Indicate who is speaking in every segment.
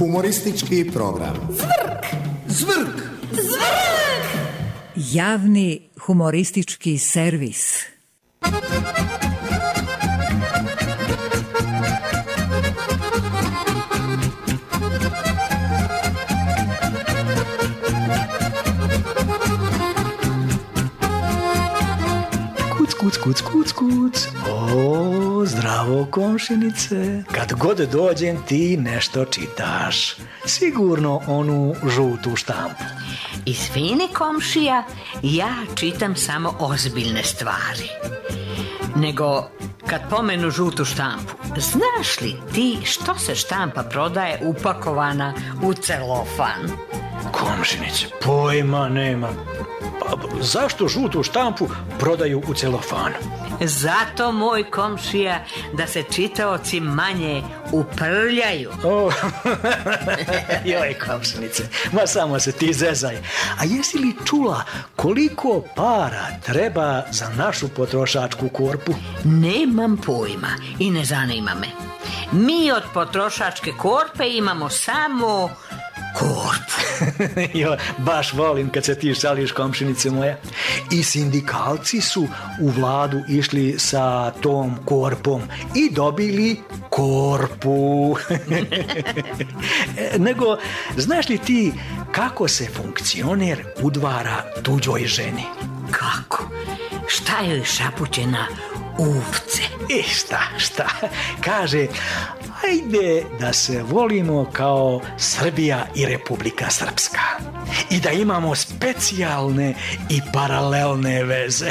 Speaker 1: Humoristički program.
Speaker 2: Zvrk!
Speaker 1: Zvrk!
Speaker 2: Zvrk!
Speaker 3: Javni humoristički servis.
Speaker 4: Kuc. O, zdravo komšinice. Kad god dođem ti nešto čitaš. Sigurno onu žutu štampu.
Speaker 5: Izvini komšija, ja čitam samo ozbiljne stvari. Nego kad pomenu žutu štampu, znaš li ti što se štampa prodaje upakovana u celofan?
Speaker 4: Komšinice, pojma nema. Pa, zašto žutu štampu prodaju u celofanu?
Speaker 5: Zato, moj komšija, da se čitaoci manje uprljaju.
Speaker 4: O, joj komšinice, ma samo se ti zezaj. A jesi li čula koliko para treba za našu potrošačku korpu?
Speaker 5: Nemam pojma i ne zanima me. Mi od potrošačke korpe imamo samo korpu.
Speaker 4: Jo, baš volim kad se ti šališ, komšinice moja. I sindikalci su u vladu išli sa tom korpom i dobili korpu. Nego, znaš li ti kako se funkcioner udvara tuđoj ženi?
Speaker 5: Kako? Šta joj šapuće na uvce?
Speaker 4: Šta? Kaže, ajde da se volimo kao Srbija i Republika Srpska. I da imamo specijalne i paralelne veze.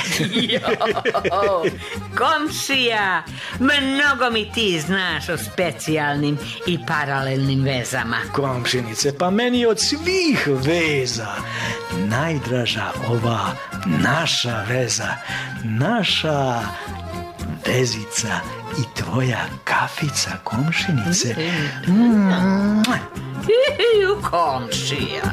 Speaker 5: Komšija, mnogo mi ti znaš o specijalnim i paralelnim vezama.
Speaker 4: Komšinice, pa meni od svih veza najdraža ova naša veza, naša vezica i tvoja kafica, komšinice.
Speaker 5: Komšija.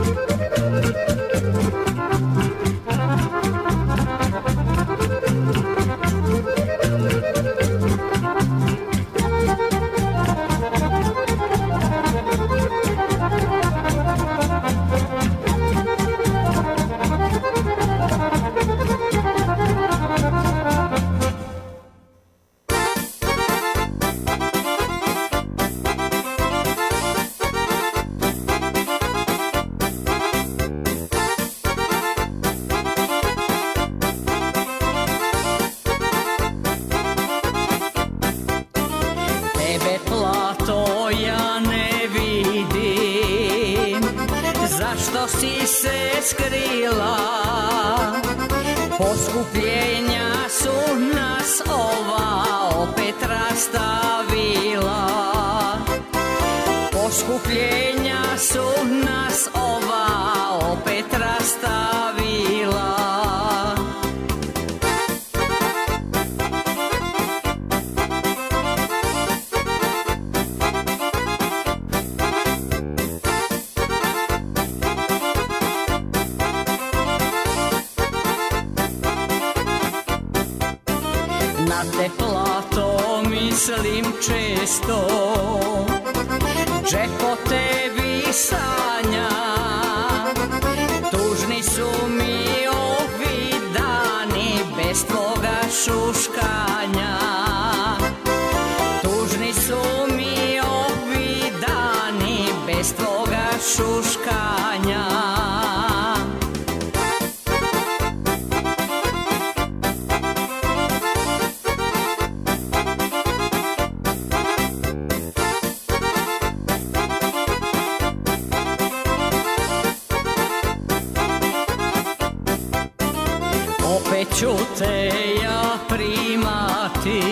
Speaker 6: Zašto si se skrila? Poskupljenja su nas ova opet rastavila. Poskupljenja su nas ova opet rastavila. Na te plato mislim često, džeko tebi sanja. Tužni su mi ovi dani bez tvoga šuškanja. Tužni su mi ovi dani bez tvoga šuškanja. Opet ću te ja primati,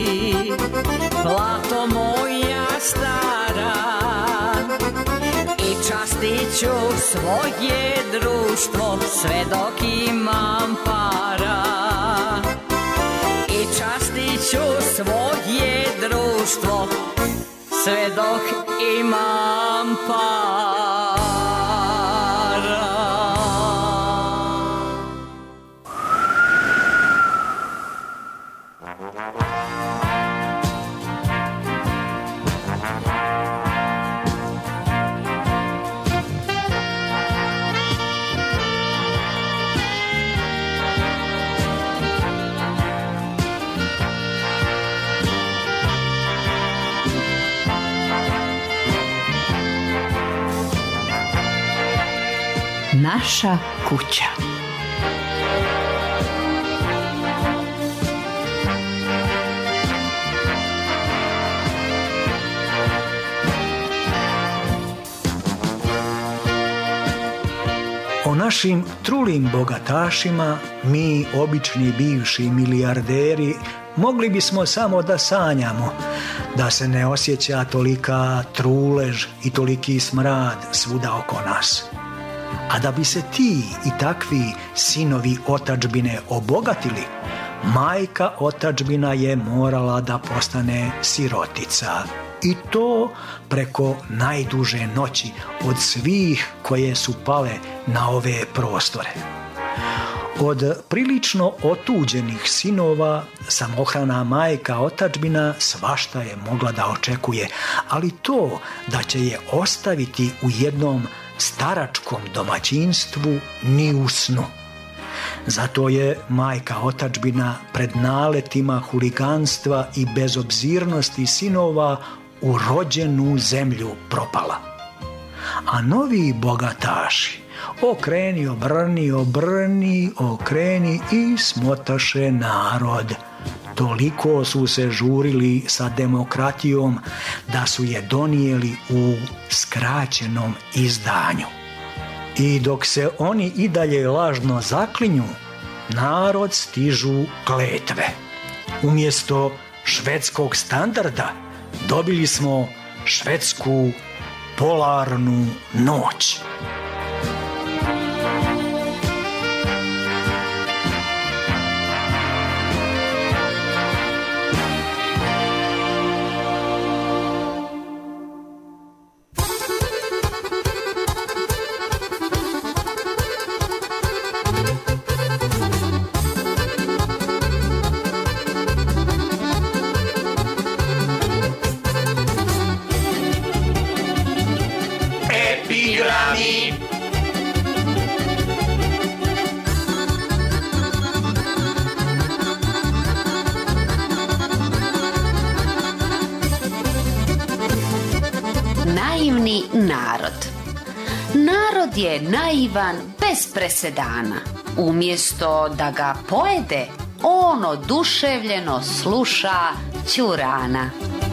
Speaker 6: plato moja stara, i častit ću svoje društvo sve dok imam para. I častit ću svoje društvo sve dok imam para.
Speaker 5: Naša kuća.
Speaker 4: O našim trulim bogatašima, mi, obični bivši milijarderi, mogli bismo samo da sanjamo, da se ne osjeća tolika trulež i toliki smrad svuda oko nas. A da bi se ti i takvi sinovi otadžbine obogatili, majka otadžbina je morala da postane sirotica. I to preko najduže noći od svih koje su pale na ove prostore. Od prilično otuđenih sinova samohrana majka otadžbina svašta je mogla da očekuje, ali to da će je ostaviti u jednom staračkom domaćinstvu ni u snu. Zato je majka otadžbina pred naletima huliganstva i bezobzirnosti sinova u rođenu zemlju propala. A novi bogataši okreni, okreni i smotaše narod. Toliko su se žurili sa demokratijom da su je donijeli u skraćenom izdanju. I dok se oni i dalje lažno zaklinju, narod stižu kletve. Umjesto švedskog standarda dobili smo švedsku polarnu noć.
Speaker 2: Naivni narod. Narod je naivan bez presedana. Umjesto da ga pojede, on oduševljeno sluša ćurana.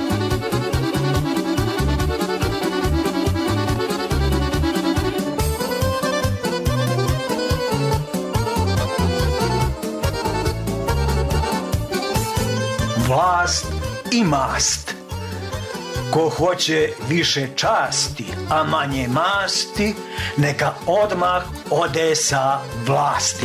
Speaker 4: Vlast i mast. Ko hoće više časti, a manje masti, neka odmah ode sa vlasti.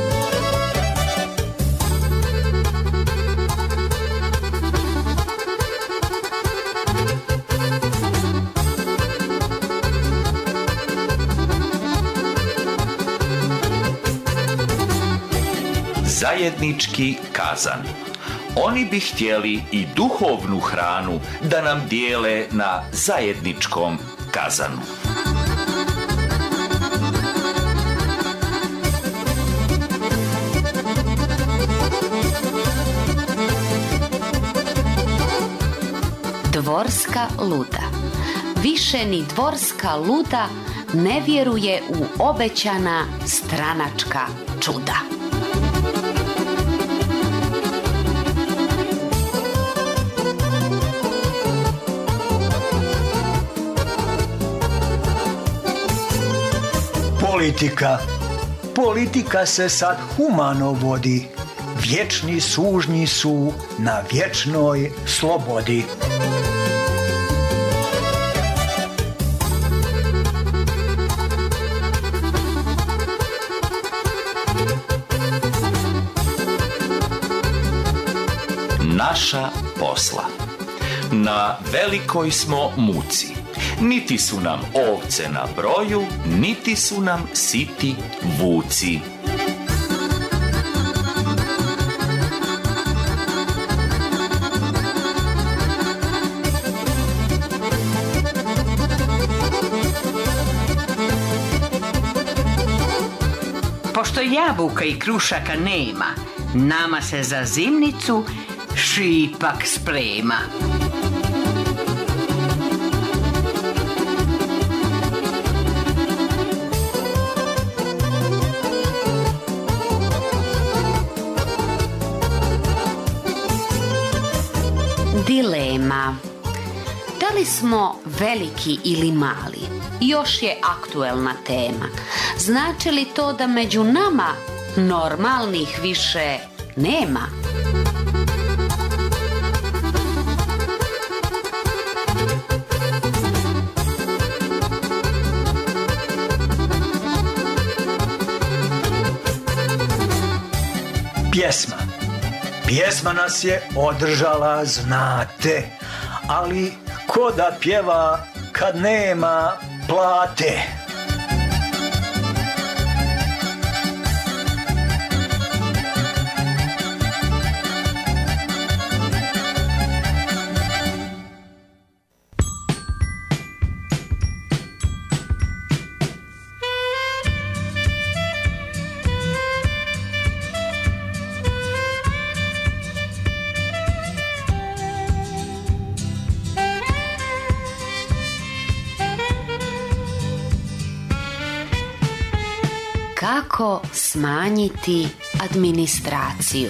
Speaker 7: Zajednički kazan. Oni bi htjeli i duhovnu hranu da nam dijele na zajedničkom kazanu.
Speaker 2: Dvorska luda. Više ni dvorska luda ne vjeruje u obećana stranačka čuda.
Speaker 4: Politika se sad humano vodi. Vječni sužnji su na vječnoj slobodi.
Speaker 7: Naša posla. Na velikoj smo muci. Niti su nam ovce na broju, niti su nam siti vuci.
Speaker 5: Pošto jabuka i krušaka nema, nama se za zimnicu šipak sprema.
Speaker 2: Dilema. Da li smo veliki ili mali? Još je aktuelna tema. Znači li to da među nama normalnih više nema?
Speaker 4: Pjesma nas je održala, znate, ali ko da pjeva kad nema plate?
Speaker 2: Kako smanjiti administraciju?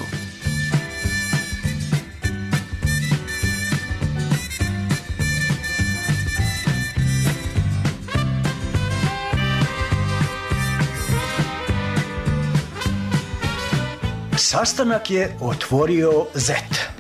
Speaker 4: Sastanak je otvorio Zet.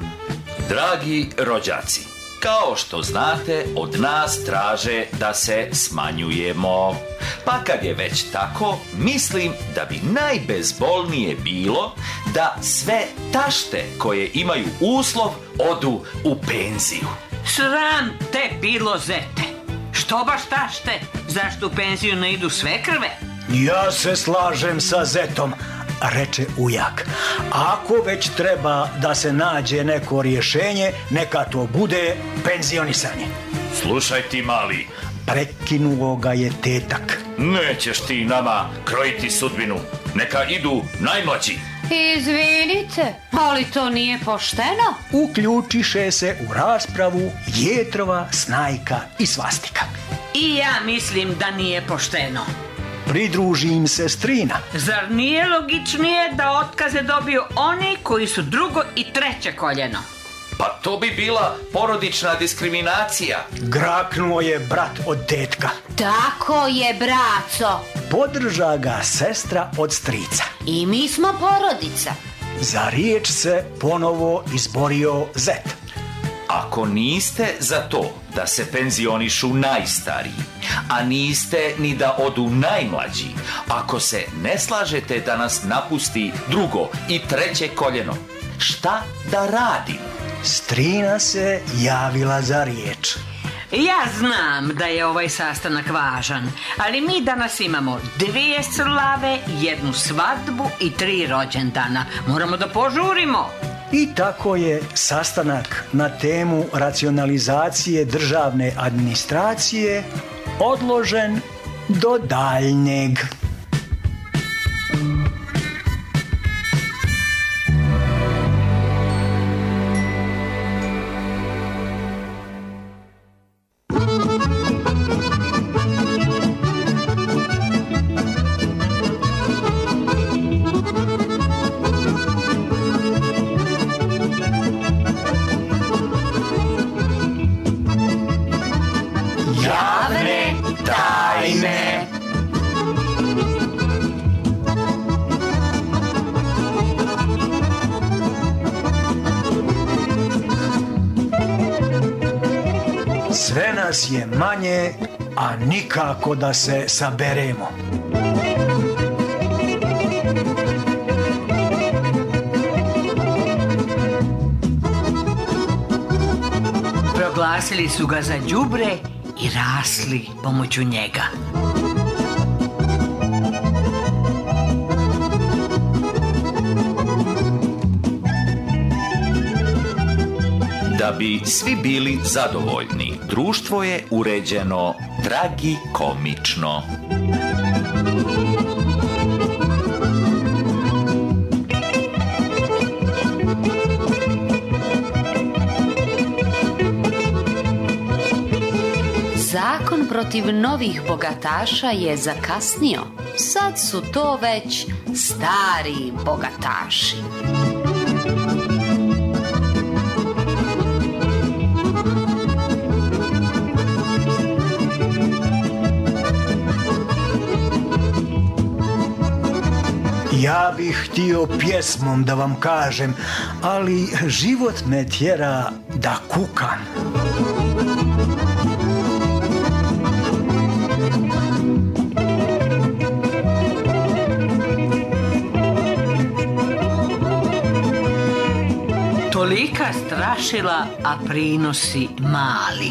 Speaker 7: Dragi rođaci, kao što znate, od nas traže da se smanjujemo. Pa kad je već tako, mislim da bi najbezbolnije bilo da sve tašte koje imaju uslov odu u penziju.
Speaker 5: Sram te bilo, Zete. Što baš tašte? Zašto u penziju ne idu sve krve?
Speaker 4: Ja se slažem sa Zetom, reče ujak. Ako već treba da se nađe neko rješenje, neka to bude penzionisanje.
Speaker 7: Slušaj ti, mali,
Speaker 4: prekinuo ga je tetak.
Speaker 7: Nećeš ti nama krojiti sudbinu. Neka idu najmlađi.
Speaker 2: Izvinite, ali to nije pošteno.
Speaker 4: Uključiše se u raspravu Jetrova, Snajka i Svastika.
Speaker 5: I ja mislim da nije pošteno.
Speaker 4: Pridruži im se Strina.
Speaker 5: Zar nije logičnije da otkaze dobiju oni koji su drugo i treće koljeno?
Speaker 7: Pa to bi bila porodična diskriminacija.
Speaker 4: Graknuo je brat od tetka.
Speaker 2: Tako je, braco.
Speaker 4: Podrža ga sestra od strica.
Speaker 2: I mi smo porodica.
Speaker 4: Za riječ se ponovo izborio Zet.
Speaker 7: Ako niste za to da se penzionišu najstariji, a niste ni da odu najmlađi, ako se ne slažete da nas napusti drugo i treće koljeno, šta da radim?
Speaker 4: Strina se javila za riječ.
Speaker 5: Ja znam da je ovaj sastanak važan, ali mi danas imamo 2 slave, 1 svadbu i 3 rođendana. Moramo da požurimo.
Speaker 4: I tako je sastanak na temu racionalizacije državne administracije odložen do daljnjeg. Sve nas je manje, a nikako da se saberemo.
Speaker 5: Proglasili su ga za đubre i rasli pomoću njega.
Speaker 7: Da bi svi bili zadovoljni, društvo je uređeno tragikomično.
Speaker 2: Zakon protiv novih bogataša je zakasnio. Sad su to već stari bogataši.
Speaker 4: bih htio pjesmom da vam kažem, ali život me tjera da kukam.
Speaker 5: Tolika strašila, a prinosi mali.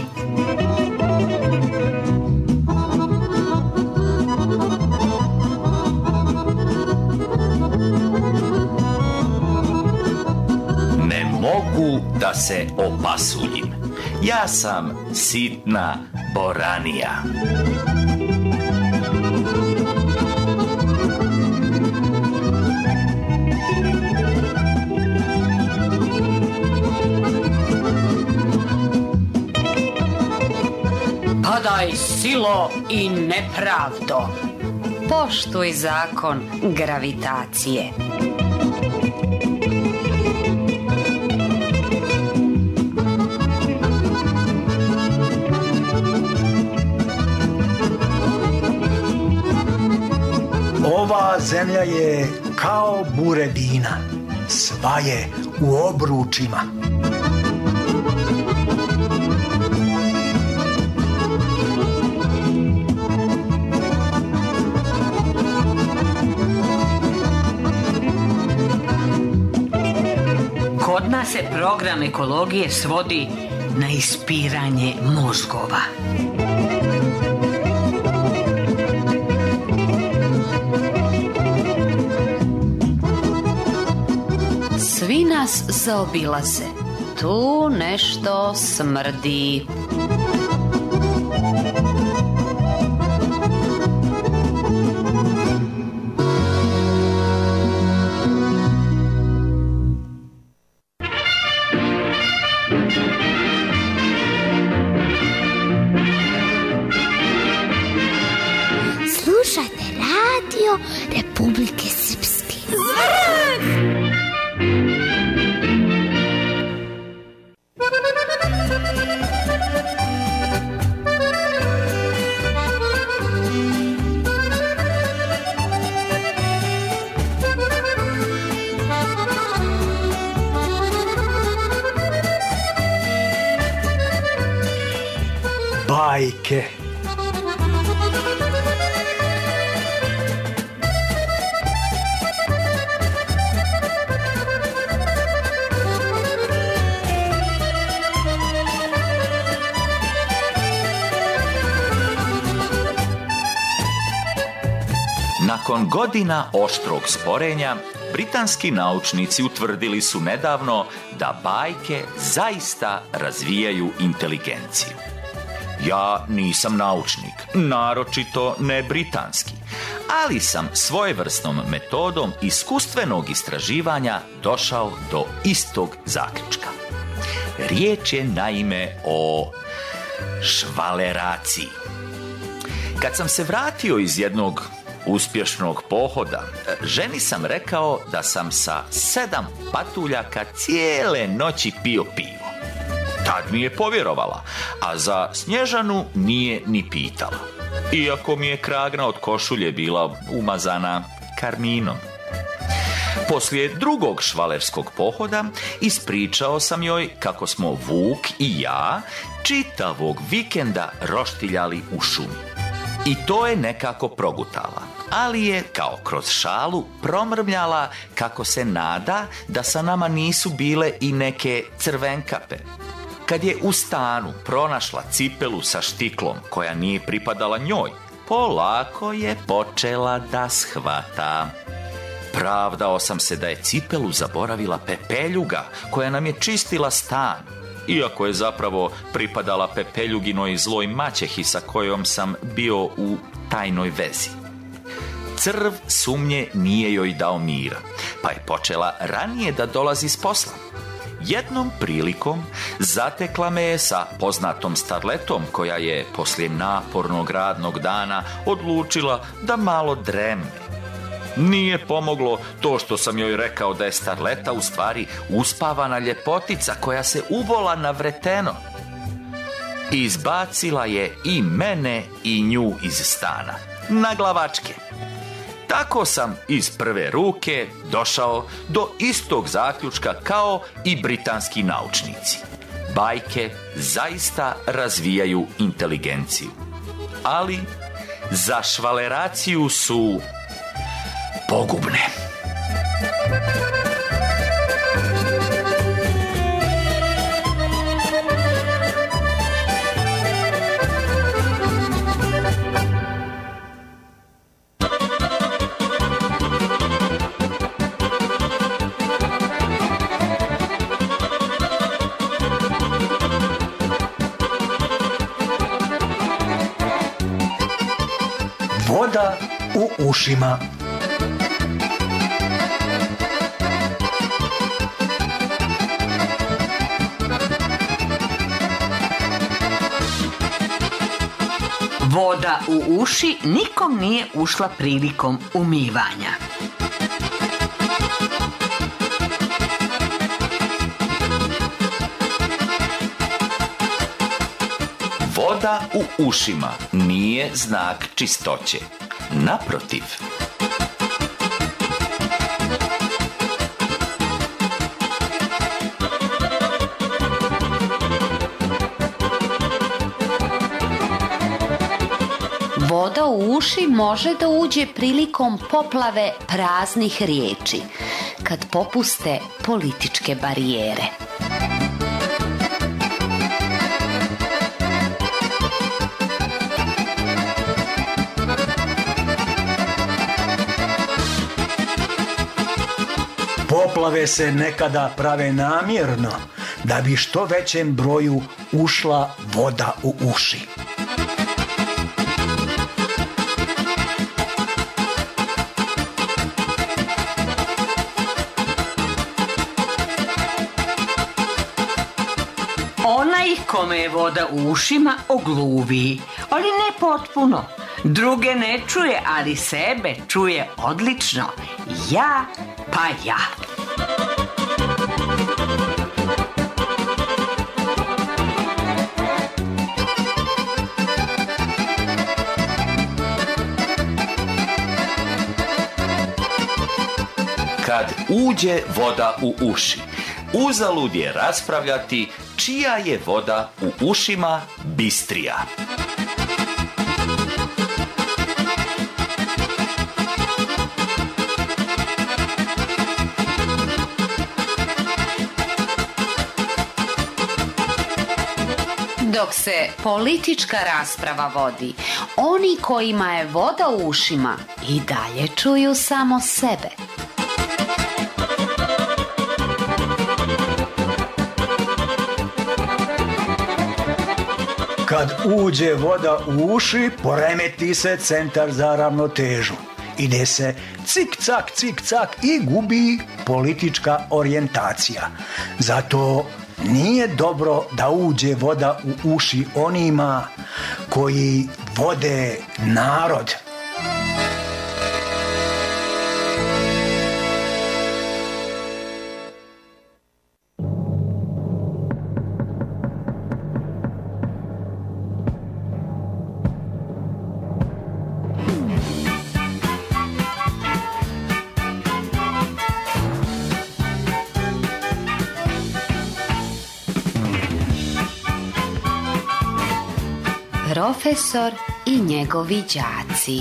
Speaker 7: Ne mogu da se opasuljim. Ja sam sitna boranija.
Speaker 2: Padaj silo i nepravdo. Poštuj zakon gravitacije.
Speaker 4: Ova zemlja je kao buredina, sva je u obručima.
Speaker 5: Kod nas se program ekologije svodi na ispiranje mozgova.
Speaker 2: Svi nas zaobilaze. Tu nešto smrdi.
Speaker 8: Slušajte radio Republike Srpske.
Speaker 4: Bajke.
Speaker 7: Nakon godina oštrog sporenja, britanski naučnici utvrdili su nedavno da bajke zaista razvijaju inteligenciju. Ja nisam naučnik, naročito ne britanski, ali sam svojevrsnom metodom iskustvenog istraživanja došao do istog zaključka. Riječ je naime o švaleraciji. Kad sam se vratio iz jednog uspješnog pohoda, ženi sam rekao da sam sa 7 patuljaka cijele noći pio pivo. Tad mi je povjerovala, a za Snježanu nije ni pitala, iako mi je kragna od košulje bila umazana karminom. Poslije drugog švalerskog pohoda ispričao sam joj kako smo Vuk i ja čitavog vikenda roštiljali u šumi. I to je nekako progutala, ali je kao kroz šalu promrmljala kako se nada da sa nama nisu bile i neke crvenkape. Kad je u stanu pronašla cipelu sa štiklom koja nije pripadala njoj, polako je počela da shvata. Pravdao sam se da je cipelu zaboravila Pepeljuga koja nam je čistila stan, iako je zapravo pripadala Pepeljuginoj zloj maćehi sa kojom sam bio u tajnoj vezi. Crv sumnje nije joj dao mira, pa je počela ranije da dolazi s posla. Jednom prilikom zatekla me je sa poznatom starletom koja je poslije napornog radnog dana odlučila da malo dremne. Nije pomoglo to što sam joj rekao da je starleta u stvari uspavana ljepotica koja se ubola na vreteno. Izbacila je i mene i nju iz stana, na glavačke. Tako sam iz prve ruke došao do istog zaključka kao i britanski naučnici. Bajke zaista razvijaju inteligenciju, ali za švaleraciju su pogubne.
Speaker 4: Voda u ušima.
Speaker 5: Voda u uši nikom nije ušla prilikom umivanja.
Speaker 7: Voda u ušima nije znak čistoće. Naprotiv.
Speaker 2: Voda u uši može da uđe prilikom poplave praznih riječi, kad popuste političke barijere.
Speaker 4: Poplave se nekada prave namjerno da bi što većem broju ušla voda u uši.
Speaker 5: Onaj kome je voda u ušima ogluvi, ali ne potpuno. Druge ne čuje, ali sebe čuje odlično. Ja pa ja.
Speaker 7: Kad uđe voda u uši, uzalud je raspravljati čija je voda u ušima bistrija.
Speaker 2: Dok se politička rasprava vodi, oni kojima je voda u ušima i dalje čuju samo sebe.
Speaker 4: Kad uđe voda u uši, poremeti se centar za ravnotežu. Ide se cik-cak i gubi politička orijentacija. Zato nije dobro da uđe voda u uši onima koji vode narod.
Speaker 2: Profesor i njegovi đaci.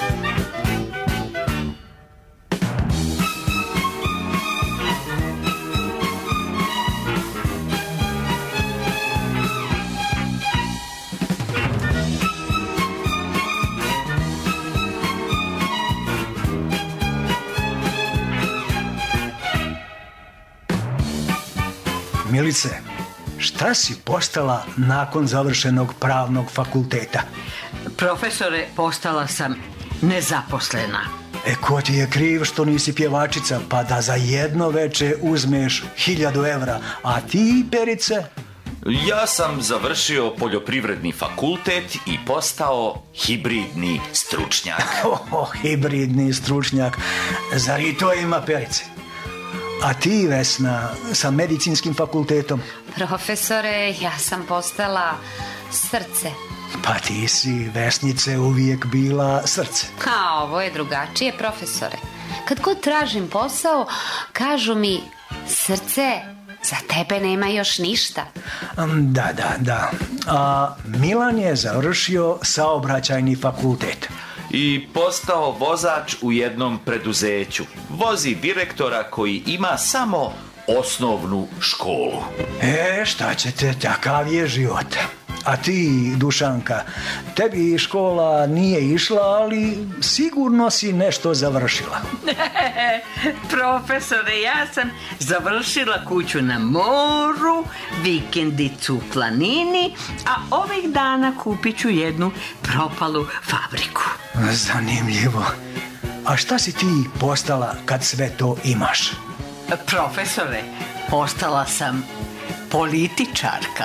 Speaker 4: Milice, šta si postala nakon završenog pravnog fakulteta?
Speaker 5: Profesore, postala sam nezaposlena.
Speaker 4: Ko ti je kriv što nisi pjevačica, pa da za jedno veče uzmeš 1000 evra, a ti, Perice?
Speaker 7: Ja sam završio poljoprivredni fakultet i postao hibridni stručnjak.
Speaker 4: Hibridni stručnjak. Zar i to ima, Perice? A ti, Vesna, sa medicinskim fakultetom?
Speaker 2: Profesore, ja sam postala srce
Speaker 4: Pa ti si, Vesnice, uvijek bila srce.
Speaker 2: A ovo je drugačije, profesore. Kad god tražim posao, kažu mi, srce, za tebe nema još ništa.
Speaker 4: Da. A Milan je završio saobraćajni fakultet.
Speaker 7: I postao vozač u jednom preduzeću. Vozi direktora koji ima samo osnovnu školu.
Speaker 4: Šta ćete, takav je život. A ti, Dušanka, tebi škola nije išla, ali sigurno si nešto završila.
Speaker 5: Profesore, ja sam završila kuću na moru, vikendicu u planini, a ovih dana kupit ću jednu propalu fabriku.
Speaker 4: Zanimljivo. A šta si ti postala kad sve to imaš?
Speaker 5: Profesore, postala sam političarka.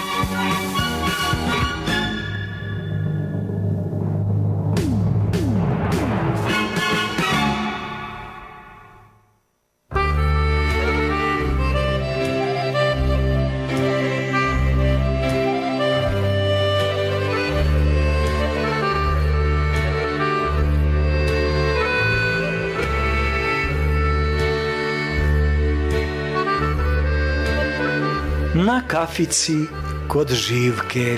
Speaker 4: Na kafici kod Živke.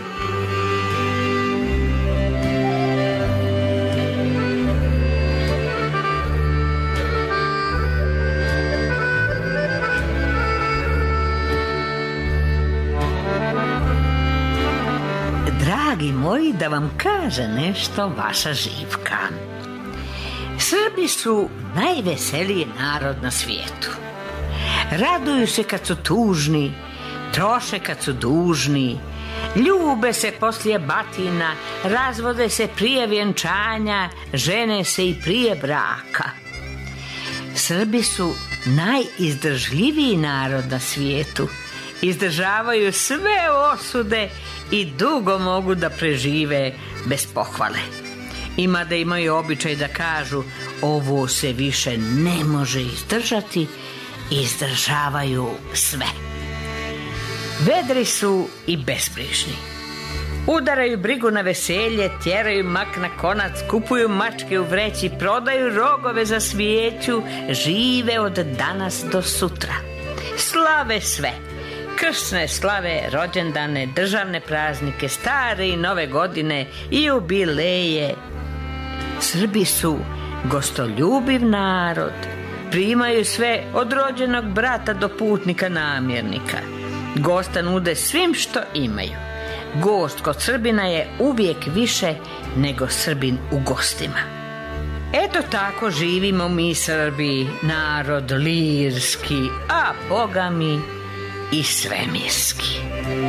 Speaker 5: Dragi moji, da vam kaže nešto vaša Živka. Srbi su najveseliji narod na svijetu. Raduju se kad su tužni, troše kad su dužni, ljube se poslije batina, razvode se prije vjenčanja, žene se i prije braka. Srbi su najizdržljiviji narod na svijetu. Izdržavaju sve osude i dugo mogu da prežive bez pohvale. Ima da imaju običaj da kažu, ovo se više ne može izdržati, izdržavaju sve. Vedri su i bezbrižni. Udaraju brigu na veselje, tjeraju mak na konac, kupuju mačke u vreći, prodaju rogove za svijeću, žive od danas do sutra. Slave sve. Krsne slave, rođendane, državne praznike, stare i nove godine i jubileje. Srbi su gostoljubiv narod. Primaju sve od rođenog brata do putnika namjernika. Gosta nude svim što imaju. Gost kod Srbina je uvijek više nego Srbin u gostima. Eto tako živimo mi Srbi, narod lirski, a Boga mi i svemirski.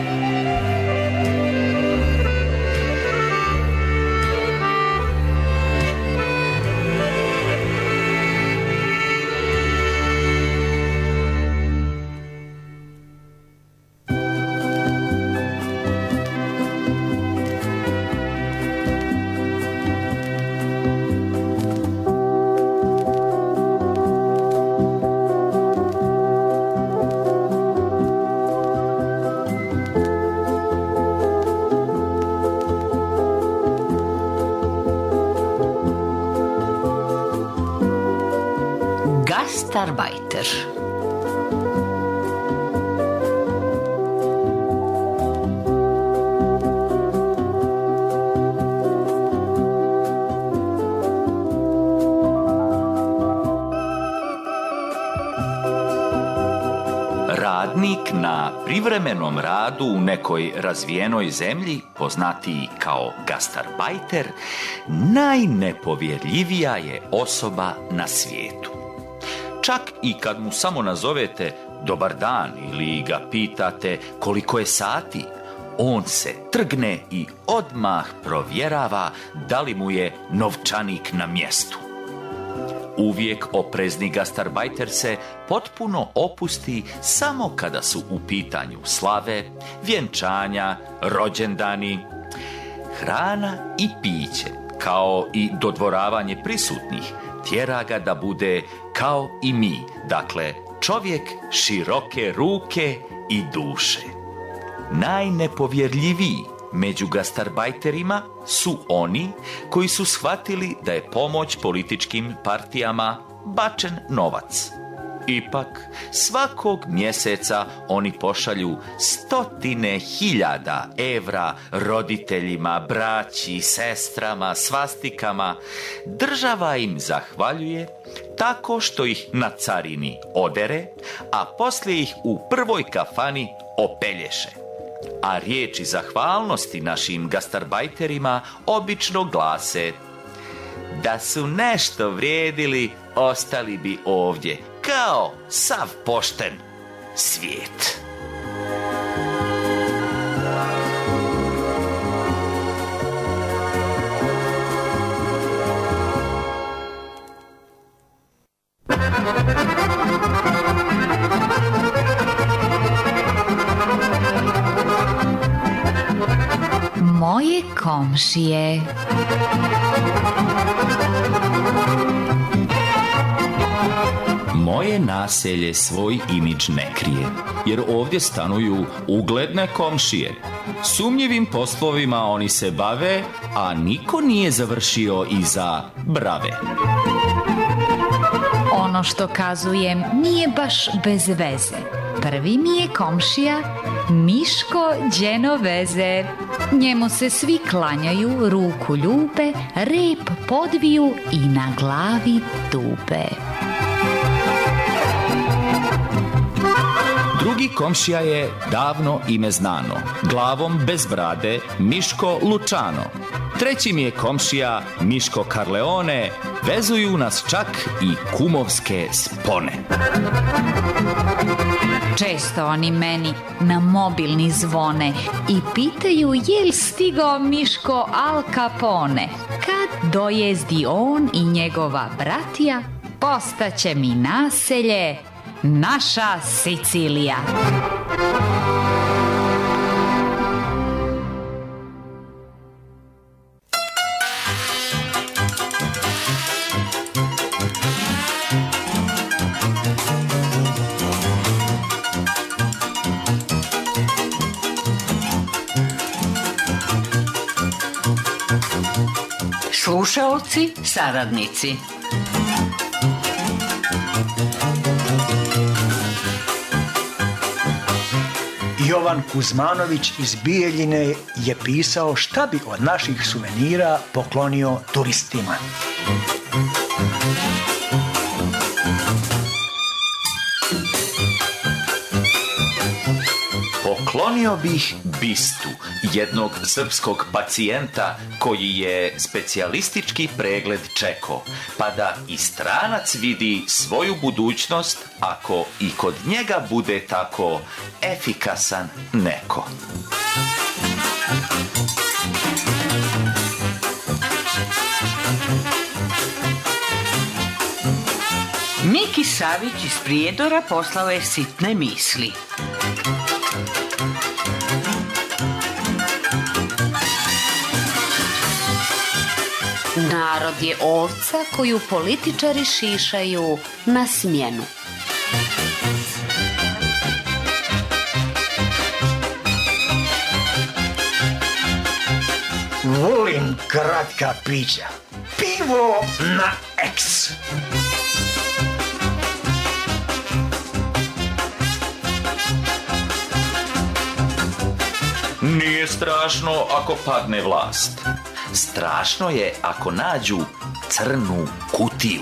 Speaker 5: Gastarbajter.
Speaker 7: Radnik na privremenom radu u nekoj razvijenoj zemlji, poznatiji kao gastarbajter, najnepovjerljivija je osoba na svijetu. Čak i kad mu samo nazovete dobar dan ili ga pitate koliko je sati, on se trgne i odmah provjerava da li mu je novčanik na mjestu. Uvijek oprezni gastarbajter se potpuno opusti samo kada su u pitanju slave, vjenčanja, rođendani. Hrana i piće, kao i dodvoravanje prisutnih, tjera ga da bude kao i mi, dakle čovjek široke ruke i duše. Najnepovjerljiviji Među gastarbajterima su oni koji su shvatili da je pomoć političkim partijama bačen novac. Ipak, svakog mjeseca oni pošalju 100.000 evra roditeljima, braći, sestrama, svastikama. Država im zahvaljuje tako što ih na carini odere, a poslije ih u prvoj kafani opelješe. A riječi zahvalnosti našim gastarbajterima obično glase: da su nešto vrijedili, ostali bi ovdje, kao sav pošten svijet.
Speaker 3: Moje komšije.
Speaker 7: Moje naselje svoj imidž ne krije, jer ovdje stanuju ugledne komšije. Sumnjivim poslovima oni se bave, a niko nije završio iza brave.
Speaker 3: Ono što kazujem nije baš bez veze. Prvi mi je komšija Miško Đenoveze. Njemu se svi klanjaju, ruku ljube, rep podviju i na glavi dube.
Speaker 7: Drugi komšija je davno ime znano, glavom bez brade Miško Lučano. Treći mi je komšija Miško Karleone, vezuju nas čak i kumovske spone.
Speaker 3: Često oni meni na mobilni zvone i pitaju jel stigao Miško Al Capone. Kad dojezdi on i njegova bratija, postaće mi naselje naša Sicilija.
Speaker 5: Slušaoci, saradnici.
Speaker 4: Jovan Kuzmanović iz Bijeljine je pisao šta bi od naših suvenira poklonio turistima.
Speaker 7: Poklonio bih bistu jednog srpskog pacijenta koji je specijalistički pregled čekao, pa da i stranac vidi svoju budućnost ako i kod njega bude tako efikasan neko.
Speaker 5: Miki Savić iz Prijedora poslao je sitne misli.
Speaker 2: Narod je ovca koju političari šišaju na smjenu.
Speaker 4: Volim kratka pića. Pivo na eks.
Speaker 7: Nije strašno ako padne vlast. Strašno je ako nađu crnu kutiju.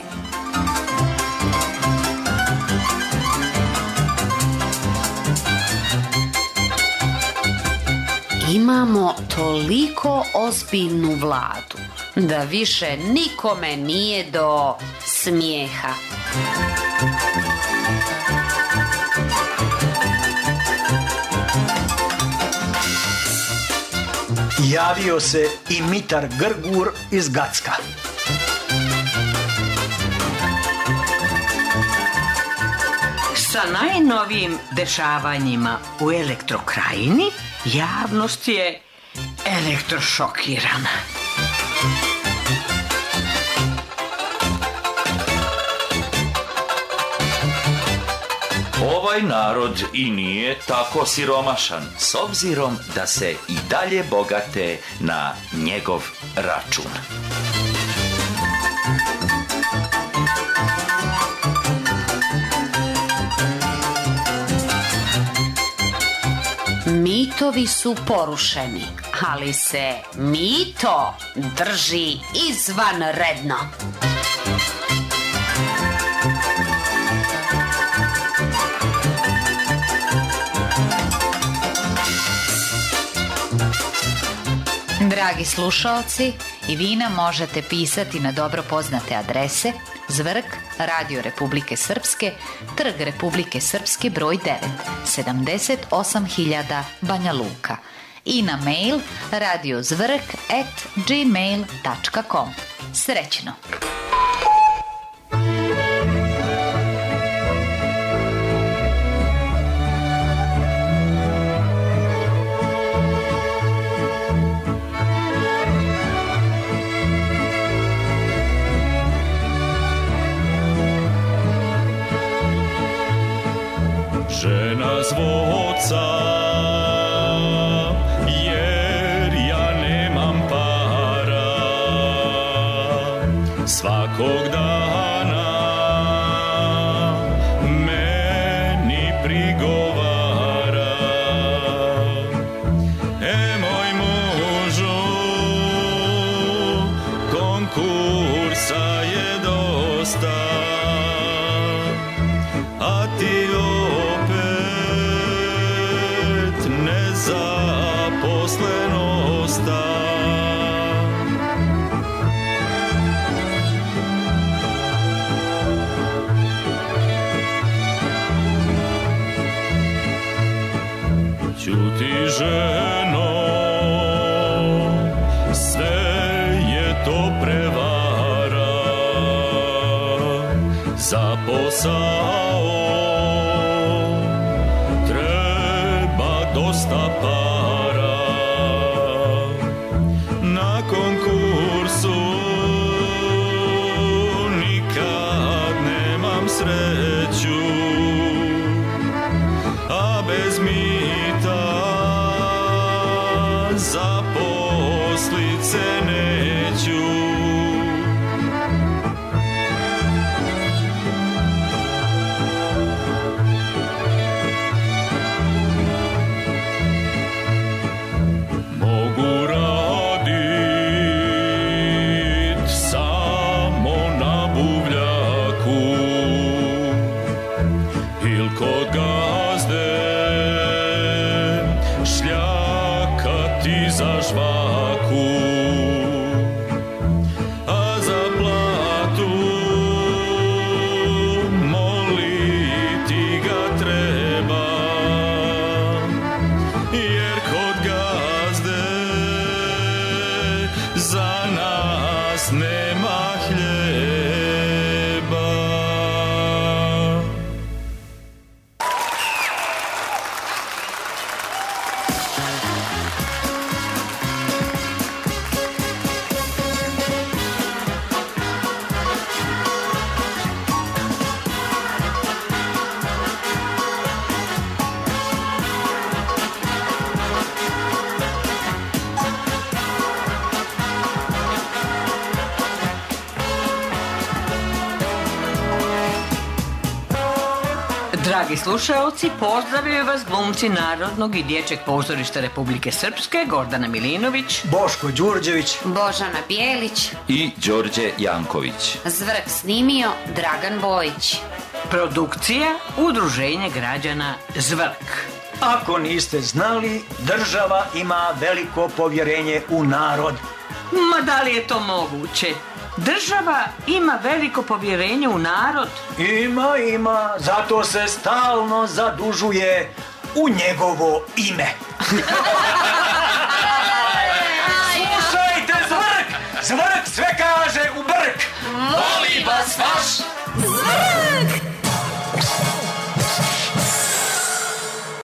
Speaker 2: Imamo toliko ozbiljnu vladu da više nikome nije do smijeha.
Speaker 4: Javio se i Mitar Grgur iz Gacka.
Speaker 5: Sa najnovijim dešavanjima u Elektrokrajini javnost je elektrošokirana.
Speaker 7: Ovaj ovaj narod i nije tako siromašan, s obzirom da se i dalje bogate na njegov račun.
Speaker 2: Mitovi su porušeni, ali se mito drži izvanredno.
Speaker 3: Dragi slušaoci, i vi nam možete pisati na dobro poznate adrese: Zvrk, Radio Republike Srpske, Trg Republike Srpske broj 9, 78.000 Banja Luka, i na mail radiozvrk@gmail.com. Srećno!
Speaker 9: Žena zvoca, jer ja nemam para, svakog dana meni prigovara. Moj mužu, konkursa je dosta, a ti nezaposlenost. Ćuti ženo, sve je to prevara, za posao treba dosta para, na konkursu nikad nemam sreću, a bez mita zaposlit se neću. Mogu radit samo na buvljaku il kod gazde šljakati za žvaku, a za platu moliti ga treba, jer kod gazde za nas nema hljeba.
Speaker 5: Dragi slušaoci, pozdravljaju vas glumci Narodnog i dječjeg pozorišta Republike Srpske, Gordana Milinović,
Speaker 4: Boško Đurđević,
Speaker 2: Božana Bijelić,
Speaker 7: I Đorđe Janković.
Speaker 2: Zvrk snimio Dragan Bojić.
Speaker 5: produkcija Udruženje građana Zvrk.
Speaker 4: Ako niste znali, država ima veliko povjerenje u narod.
Speaker 5: Ma da li je to moguće? Država ima veliko povjerenje u narod?
Speaker 4: Ima, zato se stalno zadužuje u njegovo ime. Slušajte, Zvrk sve